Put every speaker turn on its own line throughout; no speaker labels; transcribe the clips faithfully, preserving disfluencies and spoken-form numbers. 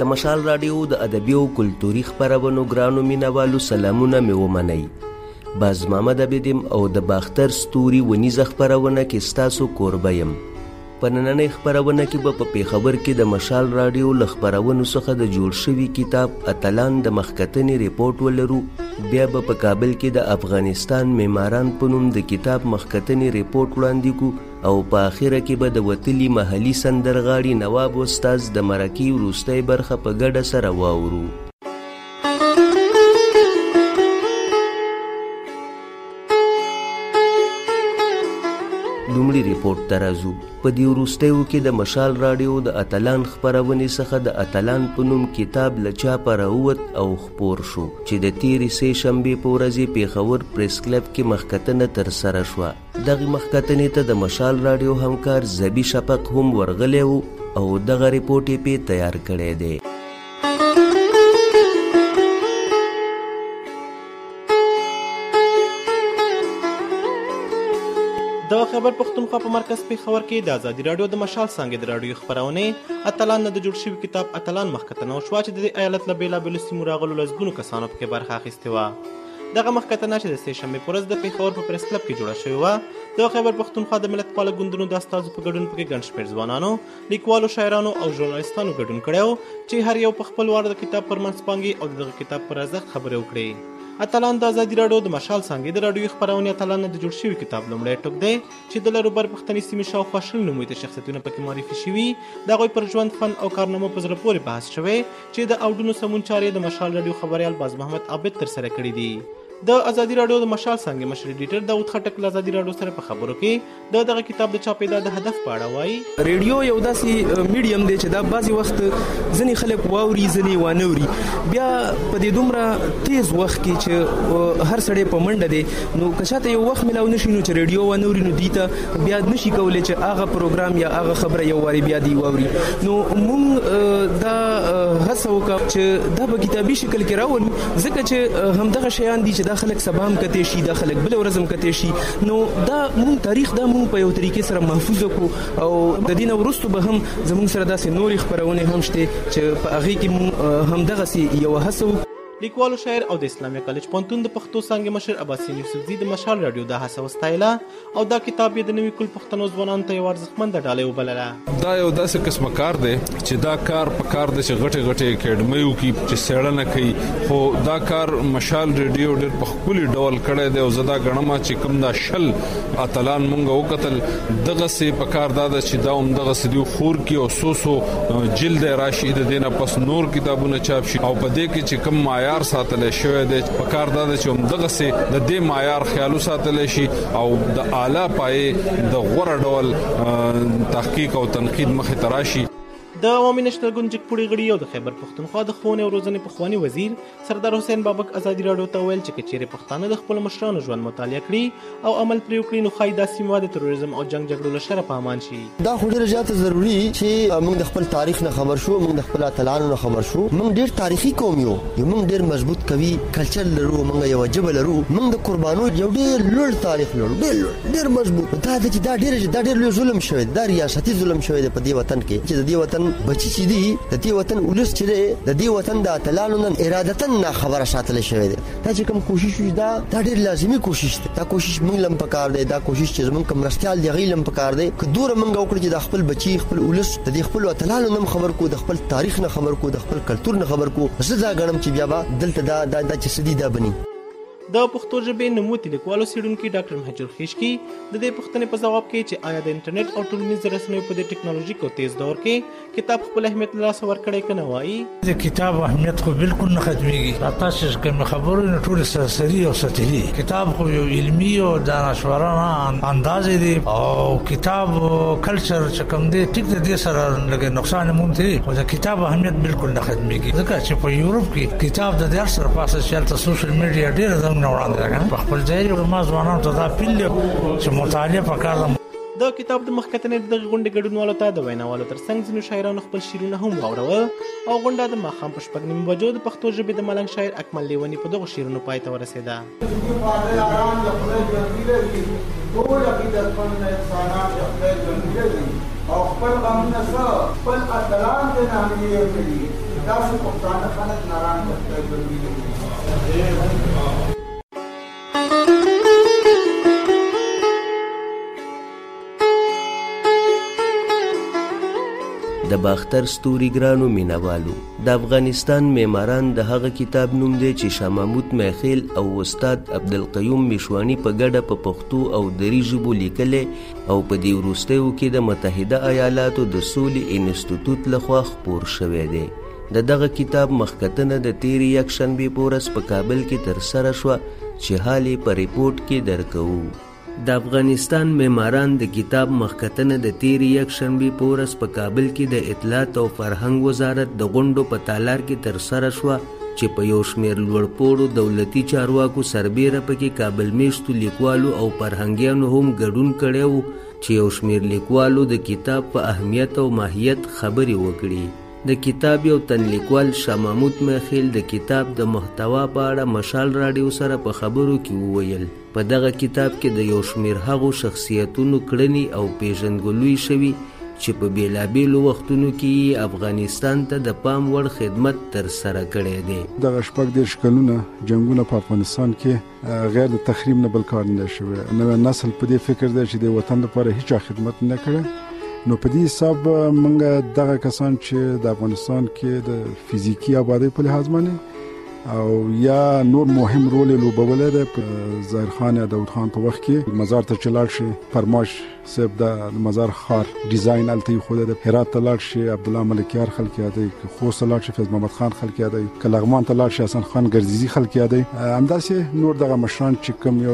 د مشال راډیو د ادبي او کلتوري خپرونو ګرانو مینوالو سلامونه مې ومنئ. باز محمد عبیدیم او د باختر ستوري ونیزه خپرونه کې ستاسو کوربه یم. په نننۍ خپرونه کې به په پېښور کې د مشال راډیو له خپرونو څخه د جوړ شوي کتاب اتلان د مخکتنې ریپورټ ولرو. بیا به په کابل کې د افغانستان معماران په نوم د کتاب مخکتنې ریپورټ وړاندې کو او په آخره کې به د وتلي محلي سندرغاړي نواب استاذ د مرکې وروستۍ برخه په ګډه سره واورو. لومړي ریپورټ ته راځو. په دې وروستیو کې د مشال راډیو د اتلان خپرونې څخه د اتلان په نوم کتاب له چاپه راووت او خپور شو چې د تېرې سې شنبې په ورځې پېښور پریس کلب کې مخکتنه ترسره شوه. دغې مخکتنې ته د مشال راډیو همکار زبي شفق هم ورغلی و او دغه ریپورټ یې پې تیار کړی دی.
د خیبر پښتونخوا په مرکز پېښور کې د ازادي راډیو د مشال څانګې د راډیو خپرونې اتلان نه د جوړ شوي کتاب اتلان مخکتنه وشوه چې د دې ایالت له بېلابېلو سیمو راغلو لسګونو کسانو پکې برخه اخیستې وه. دغه مخکتنه چې د سې شنبې په ورځ د پېښور په پریس کلب کې جوړه شوې وه د خیبر پښتونخوا د ملتپاله ګوندونو د استازو په ګډون پکې ګڼ شمېر ځوانانو، لیکوالو، شاعرانو او ژورنالستانو ګډون کړی و چې هر یو په خپل وار د کتاب پر منځپانګې او د دغه کتاب پر ارزښت خبرې وکړې. اتلان د ازادي راډیو د مشال څانګې د راډیوي خپرونې اتلان نه د جوړ شوي کتاب لومړی ټوک دی چې د لروبر پښتني سیمې شاوخوا شل نومیته شخصیتونه پکې معرفي شوي. د هغوی پر ژوند، فن او کارنامو په زړه پورې بحث شوی چې د اوډونو سمون چارې د مشال راډیو خبریال باز محمد عابد ترسره کړي دي. د ازادي راډیو د مشال څانګې مشر ایډیټر داود خټک له ازادي راډیو سره په خبرو کې د دغه کتاب د چاپېدا د هدف په اړه وایي.
ریډیو یو داسې میډیم دی چې دا بعضې وخت ځینې خلک واوري ځینې وانه اوري. بیا په دې دومره تیز وخت کې چې هر سړی په منډه دی نو که چاته یو وخت میلاو نشي نو چې ریډیو وانه اوري نو دوی ته بیا نشي کولی چې هغه پروګرام یا هغه خبره یو وارې بیا دی واوري. نو موږ دا هڅه وکړه چې دا په کتابي شکل کې راولو ځکه چې همدغه شیان دي چې دا خلک سبا هم کتی شي، دا خلک بل ورځ هم کتی شي. نو دا مونږ تاریخ دا مونږ په یو طریقې سره محفوظ کړو او د دې نه وروسته به هم زمونږ سره داسې نورې خپرونې هم شته چې په هغې کې مونږ همدغسې یوه هڅه وکړو.
لیکوالو، شاعر او د اسلامي کالج پوهنتون د پښتو څانګې مشر عباسین یوسفزي د مشال راډیو دا هڅه وستایله او دا کتاب یې د نوي کل پښتنو ځوانانو ته یوه ارزښتمنده ډالۍ وبلله.
دا یو داسې قسمه کار دی چې دا کار په کار دی چې غټې غټې اکیډمۍ وکړي چې څېړنه کوي، خو دا کار مشال راډیو ډېر په ښکلي ډول کړی دی او زه دا ګڼم چې کوم دا شل اتلان مونږ وکتل دغسې په کار دا ده چې دا همدغسې دوی خور کړي او څو څو جلد راشي د دې نه پس نور کتابونه چاپ شي او په دې کې چې کوم معیار ساتلی شوی دی په کار دا ده چې همدغسې د دې معیار خیال وساتلی شي او د اعلی پایې د غوره ډول تحقیق او تنقید مخې ته راشي.
د عوامي نشنل ګوند جګپوړي غړي او د خیبر پښتونخوا د ښوونې او روزنې پخواني وزیر سردار حسین بابک ازادي راډیو ته ویل چې که چیرې پښتانه د خپلو مشرانو ژوند مطالعه کړي او عمل پرې وکړي نو ښایي دا سیمه د تروریزم او جنګ جګړو له شره په امان شي.
دا خو ډېره زیاته ضروري چې موږ د خپل تاریخ نه خبر شو، موږ د خپل اتلانو نه خبر شو. موږ ډېر تاریخي قوم یو، موږ ډېر مضبوط قوي کلچر لرو، موږ یوه ژبه لرو، موږ د قربانو یو ډېر لوړ تاریخ لرو، ډېر ډېر مضبوط. دا ده چې دا ډېر دا ډېر لوی ظلم شوی دی، دا ریاستي ظلم شوی دی په دې وطن کې چې د دې وطن بچي چې دي د دې وطن ولس چې دی د دې وطن د اتلانو نن ارادتاً نه خبره ساتلی شوی دی. دا چې کوم کوشش وي دا دا ډېر لازمي کوشش دی. دا کوشش موږ لم پکار دی، دا کوشش چې زموږ کوم مرستیال دی هغوی لم پکار دی. که دومره موږ وکړو چې د خپل بچي خپل ولس د دې خپلو اتلانو نه خبر کو، د خپل تاریخ نه خبر کو، د خپل کلتور نه خبر کو، زه دا ګڼم چې بیا به دلته دا دا چې څه دي دا بني.
د پښتو ژبې نوموتی لیکوال او څېړونکي ډاکټر مهجر خیشکي د دې پوښتنې په ځواب کې چې آیا د انټرنیټ او ټولنیزو رسنیو په دې ټیکنالوژیک او تیز دور کې کتاب خپل اهمیت له لاسه ورکړی که نه وایي.
د کتاب اهمیت خو بالکل نه ختمېږي. دا تاسو چې کوم خبرې نه ټولې سرسري او سطحي. کتاب خو یو علمي او دانشورانه انداز دی او کتاب کلچر چې کوم دی ټیک د دې سره لږ نقصان مونږ دی، خو د کتاب اهمیت بالکل نه ختمېږي ځکه چې په یورپ کې کتاب د دې سره پاسه چې هلته سوشل میډیا ډېره نه وړاندې ده. په خپل ځای کې ما ځوانانو ته دا پیل دی چې مطالعه پکار ده.
د کتاب د مخکتنې د دغې غونډې ګډونوالو ته د ویناوالو ترڅنګ ځینو شاعرانو خپل شعرونه هم واورول او غونډه د ماښام په شپږ نیمو بجو د پښتو ژبې د ملنګ شاعر اکمل لیوني په دغو شعرونو پای ته ورسېده.
او خپل غمونه څه خپل اتلان د نامې کړي داسې پښتانه خلک ناران
د باختر ستوري ګرانو مینوالو، د افغانستان معماران د هغه کتاب نوم دی چې شاه محمود میخیل او استاد عبدالقیوم مشوانی په ګډه په پښتو او دري ژبو لیکلی او په دې وروستیو کې د متحده ایالاتو د سولې انسټیټوټ لخوا خپور شوی دی. د دغه کتاب مخکتنه د تیرې یکشنبې په ورځ په کابل کې ترسره شوه چې حال یې په ریپورټ کې درکوو. د افغانستان معماران د کتاب مخکتنه د تیرې یکشنبې په ورځ په کابل کې د اطلاعات او فرهنګ وزارت د غونډو په تالار کې ترسره شوه چې په یو شمېر لوړپوړو دولتي چارواکو سربیره پکې کابل میشتو لیکوالو او فرهنګیانو هم ګډون کړی و چې یو شمېر لیکوالو د کتاب په اهمیت او ماهیت خبرې وکړي. د کتاب یو تن لیکوال شاه محمود میخیل د کتاب د محتوا په اړه مشال راډیو سره په خبرو کې وویل په دغه کتاب کې د یو شمېر هغو شخصیتونو کړنې او پیژندګلوي شوي چې په بیلابیلو وختونو کې افغانستان ته د پام وړ خدمت ترسره کړی دی.
دغه شپږ دېرش کلونه جنګونه په افغانستان کې غیر د تخریب نه بل کار نه شوی. نوی نسل په دې فکر دی چې د وطن لپاره هیڅ خدمت نه کړی. نو په دې حساب موږ دغه کسان چې د افغانستان کې د فزیکی آبادی په لحاظ باندې او یا نور مهم رول لوبولی دی. ظاهر خان یا داود خان په وخت کې مزار ته چې لاړ شي فرماش صاحب د مزار ښار ډیزاین هلته ایښودی دی. هرات ته لاړ شي عبدالله ملکیار خلک یادوي، خوست ته لاړ شي فیض محمد خان خلک یادوي، که لغمان ته لاړ شي حسن خان ګرزیزي خلک یادوي. همداسې نور دغه مشران چې کوم یو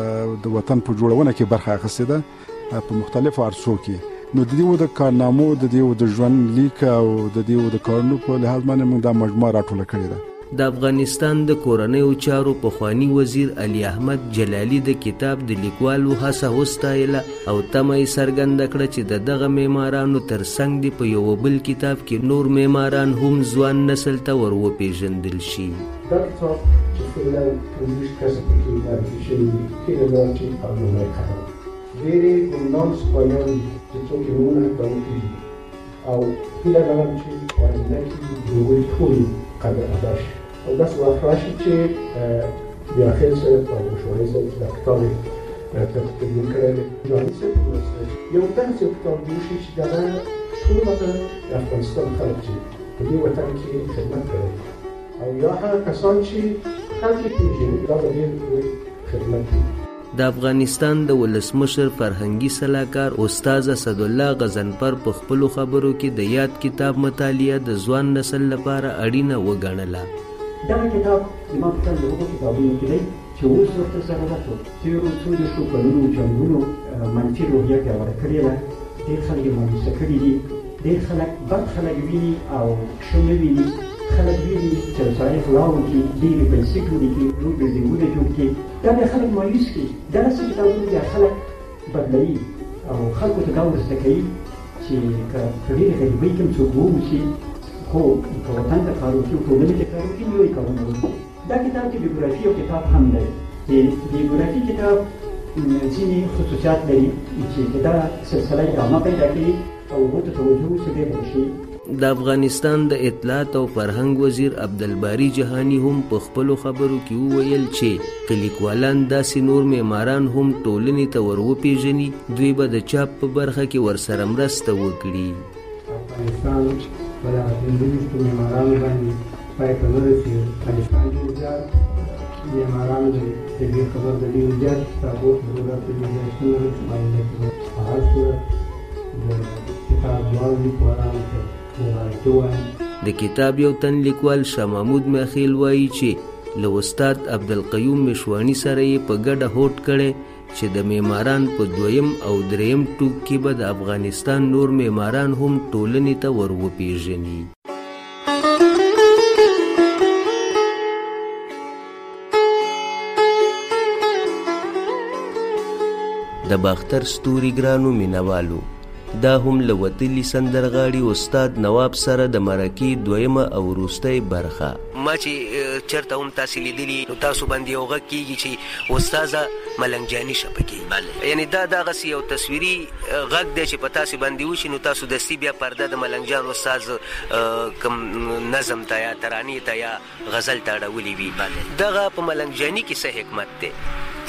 د وطن په جوړونه کې برخه اخیستې ده په مختلفو عرصو کې. نو د دې د کارنامو د دې د ژوند لیک او د دې د کارونو په لحاظ باندې موږ دا مجموعه راټوله کړې ده.
د افغانستان د کورنیو چارو پخوانی وزیر علي احمد جلالي د کتاب د لیکوالو هڅه وستایله او تمه یې څرګنده کړه چې د دغه معمارانو ترڅنګ دې په یو بل کتاب کې نور معماران هم ځوان نسل ته ور وپېژندل شي.
دا کتاب چې فعلا پنځوس کسه پکې معرفي شوي دي هیله لرم چې او لومړی قدم ډېرې ګمنام سپایان چې څوک یې نومونه حتی وپېژني او هیله لرم چې په آینده کې د هغوی ټولې قدر ادا شي او داسې وخت راشي چې بیاخیل صاحب او مشواني صاحب چې دا کتاب یې تدوین کړی دی جاني صاحب په مرسته یو داسې یو کتاب جوړ شي چې دغه ټول ماته د افغانستان خلک چې په دې وطن کې خدمت کړی او یا هغه کسان چې خلک یې پېژني دا به ډېر لوی خدمت وي.
د افغانستان د ولسمشر فرهنګي سلاکار استاد اسدالله غضنفر په خپلو خبرو کې د یاد کتاب مطالعه د ځوان نسل لپاره اړینه وګڼله.
دغه کتاب زما په خیال د هغو کتابونو کې دی چې اوس ورته سره ده په تېرو څو دېرشو کلونو جنګونو منفي روحیه پیاوړې کړې ده. ډېر خلک یې مایوسه کړي دي، ډېر خلک بد خلک ویني او ښه نه ویني. خلک ویني چې سړی فلاو کې ډېرې پیسې جوړې کړي، لوی بلډینګونه جوړ کړي، دا بیا خلک مایوس کړي. داسې کتابونه بیا خلک بدلوي او خلکو ته دا ور زده کوي چې که په ډېرې غریبۍ کې هم څوک واوسي خو که وطن ته کار وکړي او ټولنې ته کار وکړي لوی کارونه وکړي. دا کتاب چې بیوګرافي او کتاب هم دی. د بیوګرافي کتاب ځینې خصوصیات لري چې دا سلسله ادامه پیدا کوي او هغو ته توجه وشي ډېر وشي.
د افغانستان د اطلاعات او فرهنګ وزیر عبدالباري جهاني هم په خپلو خبرو کې وویل چې که لیکوالان داسې نور معماران هم ټولنې ته ور وپېژني دوی به د چاپ په برخه کې ورسره مرسته وکړي.
افغانستان په دغه پنځه معمارانو باندې پای ته ورسېږي. افغانستان ډېر زیات معمارانو د دې خبر د ډېر زیات کتابو ضرورت دی چې باندې په هر صورت د کتاب جوړ لیکوالانو ته
د کتاب یو تن لیکوال شاه محمود میخیل وایي چې له استاد عبدالقیوم مشوانی سره یې په ګډه هوډ کړی چې د معماران په دویم او دریم ټوک کې به د افغانستان نور معماران هم ټولنې ته ور وپېژني. د باختر ستوري ګرانو مینوالو، دا هم له وتلي سندرغاړي استاد نواب سره د مرکې دویمه او وروستۍ برخه. ما چې چرته هم تاسو لیدلی نو تاسو باندې یو غږ کیږي چې استاده ملنګ جاني شپکی یعنی دا دغه یو تصویري غږ دی چې په تاسو باندې وشي نو تاسو دستی بیا پرده د ملنګ جان استاد کوم نظم ته یا ترانې ته یا غزل ته اړولې وي دغه په ملنګ جاني کې څه حکمت دی؟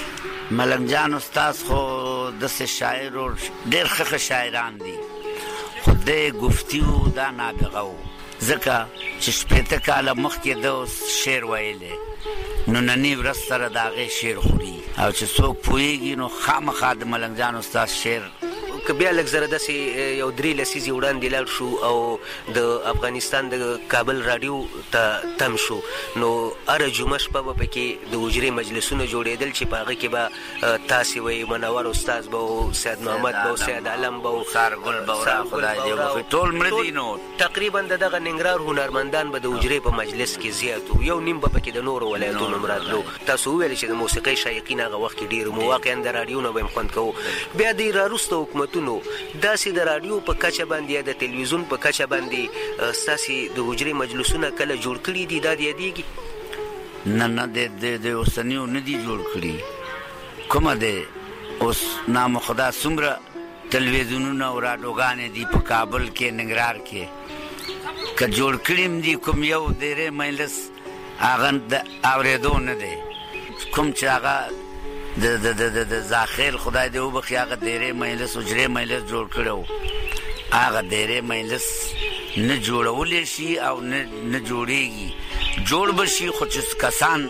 ملنګ جان استاد خو داسې شاعر او ډېر ښه شاعران دي خو د ګفتیو دا نابغه و ځکه چې شپېته کاله مخکې د شعر ویلی نو نننی ورځ سره د هغې شعر خوري او چې څوک پوهېږي نو خامخا د ملنګ جان استاد شعر
که بیا لږ زره داسې یو درې لسیزې وړاندې لاړ شو او د افغانستان د کابل راډیو ته تم شو نو هره جمعه شپه به پکې د حجرې مجلسونه جوړېدل چې په هغه کې به تاسې وایي منور استاد به و سید محمد به و سید علم به و
سارګل به ورا خدای دې وبخي ټول مړه دي نو
تقریبا د دغه ننګرهار هنرمندان به د حجرې په مجلس کې زیات و یو نیم به پکې د نورو ولایتونو راتلو تاسو وویل چې د موسیقۍ شایقین هغه وخت کې ډېر مو واقعا د راډیو نه به یې خوند کوو بیا د راوروسته حکومتونو داسې د راډیو په کچه باندې یا د تلویزیون په کچه باندې ستاسې د حجرې مجلسونه کله جوړ کړي دي دا د یادېږي؟
نه نه د اوسنیو نه دي جوړ کړي کومه دی اوس نامخدا څومره تلویزیونونه او راډیوګانې دي په کابل کې ننګرهار کې که جوړ کړي هم دي کوم یو ډېرې مجلس هغه د اورېدو نه دی کوم چې هغه د د د د زاخیل خدای دې وبخي هغه ډېرې مجلس حجرې مجلس جوړ کړی و هغه ډېرې مجلس نه جوړولی شي او نه نه جوړېږي جوړ به شي خو چې کسان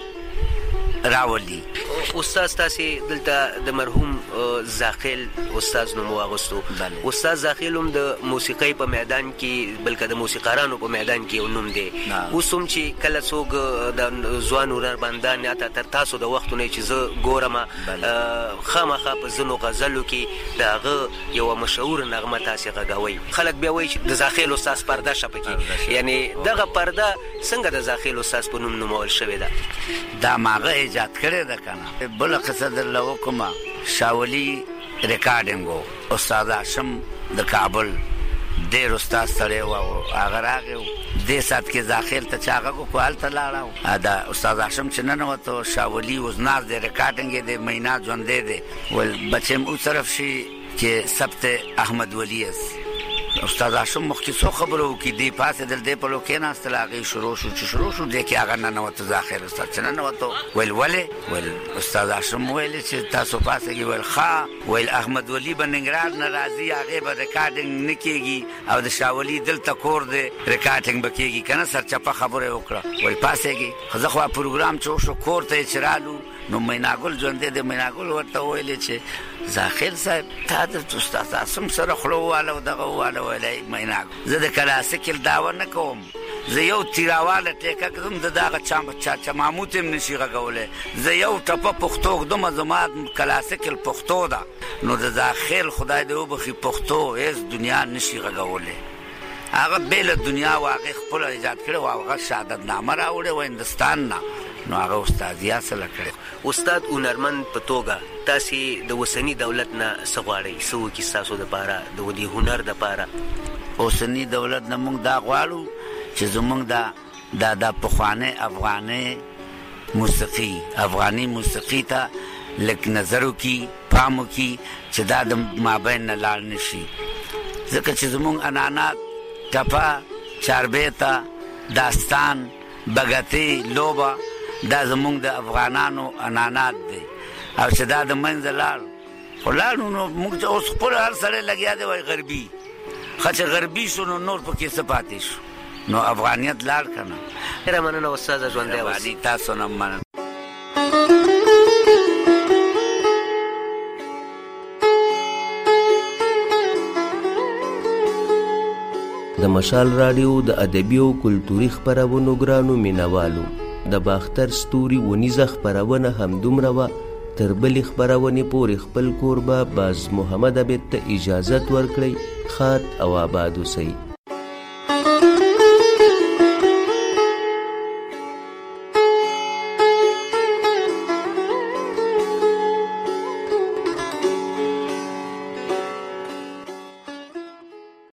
راولي
استاد تاسې دلته د مرحوم زاخیل استاد نوم واغوستو استاد زاخیل هم د موسیقۍ په میدان کې بلکې د موسیقارانو په میدان کې یو نوم دی اوس هم چې کله څوک د ځوان هنرمندان یا تر تاسو د وختونه چې زه ګورم خامخا په ځینو غزلو کې د هغه یوه مشهوره نغمه تاسې غږوئ خلک بیا وایي چې د زاخیل استاد پرده شه پکې یعنې دغه پرده څنګه د زاخیل استاد په نوم نومول شوې ده؟
دا ماغه ایجاد کړی ده که نه بله قصه درله وکړمه شاولي ریکارډینګ و استاد هاشم د کابل ډېر استاد سړی و او هغه راغی و دې ساعت کې زاخیل ته چې هغه کو هلته لاړه دا استاد هاشم چې ننوتو شاولي اوزناز دی ریکارډینګ یې دی مینا ژوندی دی ویل بچیم او طرف شي چې سبت احمد ولی است استاد هاشم مخکې څو خبرو وکړي دی پاسېدل دی په لو کېناستل هغې شروع شو چې شروع شو دی کې هغه ننوته زاخیل استاد چې ننوتو ویل ولې ویل استاد هاشم ویلې چې تاسو پاسېږي ویل ښه ویل احمد ولی به ننګرهار نه راځي هغې به ریکارډینګ نه کېږي او د شاولي دلته کور دی ریکارډینګ به کېږي که نه سرچپه خبره یې وکړه ویل پاسېږي خو زه خو پروګرام چې وشو کور ته یې چې رالو نو میناګل ژوندی دی میناګل ورته ویلې چې زاخیل صاحب تا د استاد هاشم سره خوله وواله او دغه وواله ویلی میناګل زه د کلاسیکل دعوه نه کوم زه یو تیراواله ټیکه کړم د دغه چاچا ماموت هم نشي غږولی زه یو ټپه پښتو ږدمه زما کلاسیکل پښتو ده نو د زاخیل خدای دې وبخي پښتو هېڅ دنیا نشي غږولی هغه بېله دنیا و هغې خپله ایجاد کړې و هغه شهادتنامه راوړې و هندوستان نه نو هغه استادیا سره کړې
استاد هنرمند په توګه تاسې د اوسني دولت نه څه غواړئ څه وکړي ستاسو دپاره د دې هنر دپاره؟
اوسني دولت نه موږ دا غواړو چې زموږ دا دا د پخوانۍ افغانۍ موسیقي افغاني موسیقي ته لږ نظر وکړي پام وکړي چې دا د مابین نه لاړ نه شي ځکه چې زموږ عنعنات ټپه چاربیته داستان بګتې لوبه دا زموږ د افغانانو عنعنات دی او چې دا د منځه لاړ خو لاړو نو موږ اوس خپل هر سړی لګیا دی وایي غربي ښه چې غربي شو نو نور پکې څه پاتې شو نو افغانیت لاړ که نه
ډېره مننه استاده ژوندی اوسئ
تاسو نه مننه
د مشال راډیو د ادبي او کلتوري خپرونو ګرانو مینوالو د باختر ستوري ونیزه خپرونه همدومره وه تر بلې خپرونې پورې خپل کوربه باز محمد عبید ته اجازت ورکړئ ښاد او آباد اوسئ